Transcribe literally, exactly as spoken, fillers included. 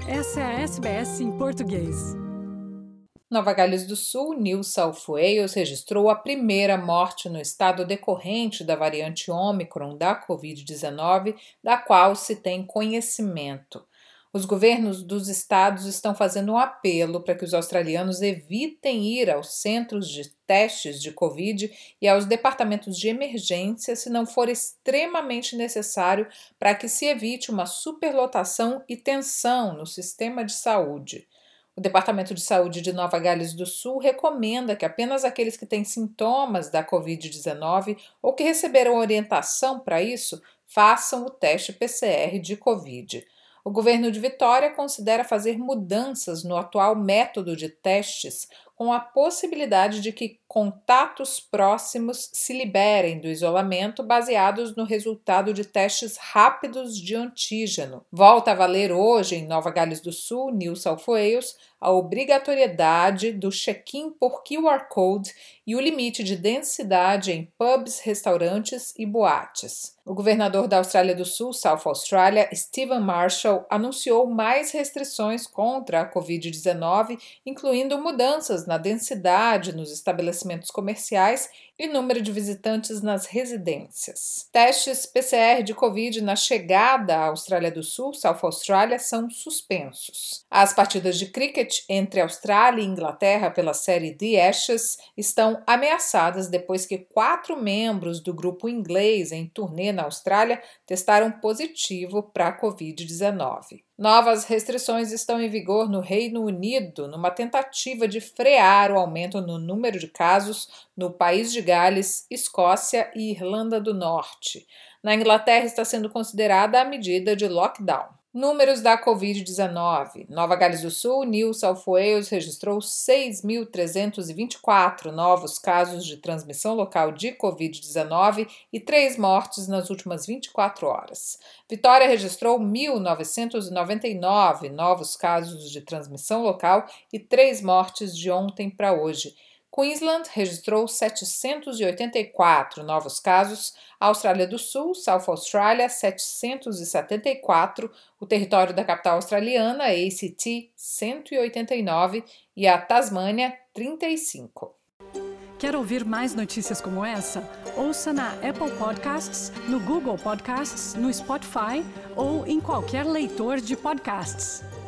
Essa é a S B S em português. Nova Gales do Sul, New South Wales, registrou a primeira morte no estado decorrente da variante Ômicron da covid dezenove, da qual se tem conhecimento. Os governos dos estados estão fazendo um apelo para que os australianos evitem ir aos centros de testes de Covid e aos departamentos de emergência se não for extremamente necessário para que se evite uma superlotação e tensão no sistema de saúde. O Departamento de Saúde de Nova Gales do Sul recomenda que apenas aqueles que têm sintomas da covid dezenove ou que receberam orientação para isso façam o teste P C R de Covid. O governo de Vitória considera fazer mudanças no atual método de testes, com a possibilidade de que contatos próximos se liberem do isolamento baseados no resultado de testes rápidos de antígeno. Volta a valer hoje, em Nova Gales do Sul, New South Wales, a obrigatoriedade do check-in por Q R Code e o limite de densidade em pubs, restaurantes e boates. O governador da Austrália do Sul, South Australia, Stephen Marshall, anunciou mais restrições contra a covid dezenove, incluindo mudanças na densidade nos estabelecimentos comerciais e número de visitantes nas residências. Testes P C R de Covid na chegada à Austrália do Sul, South Australia, são suspensos. As partidas de cricket entre Austrália e Inglaterra pela série The Ashes estão ameaçadas depois que quatro membros do grupo inglês em turnê na Austrália testaram positivo para a covid dezenove. Novas restrições estão em vigor no Reino Unido, numa tentativa de frear o aumento no número de casos no País de Gales, Escócia e Irlanda do Norte. Na Inglaterra está sendo considerada a medida de lockdown. Números da covid dezenove. Nova Gales do Sul, New South Wales registrou seis mil trezentos e vinte e quatro novos casos de transmissão local de covid dezenove e três mortes nas últimas vinte e quatro horas. Vitória registrou mil novecentos e noventa e nove novos casos de transmissão local e três mortes de ontem para hoje. Queensland registrou setecentos e oitenta e quatro novos casos, a Austrália do Sul, South Australia, setecentos e setenta e quatro, o território da capital australiana, A C T, cento e oitenta e nove e a Tasmânia, trinta e cinco. Quer ouvir mais notícias como essa? Ouça na Apple Podcasts, no Google Podcasts, no Spotify ou em qualquer leitor de podcasts.